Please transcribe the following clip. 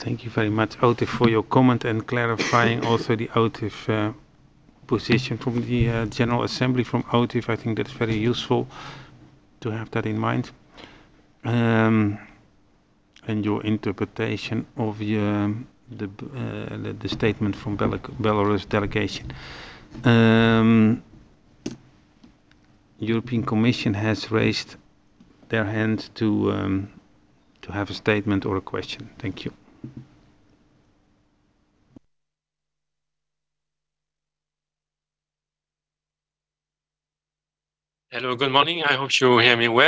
Thank you very much, OTIF, for your comment and clarifying also the OTIF position from the General Assembly from OTIF. I think that's very useful to have that in mind. And your interpretation of the statement from Belarus delegation. European Commission has raised their hand to have a statement or a question. Thank you. Hello, good morning. I hope you hear me well.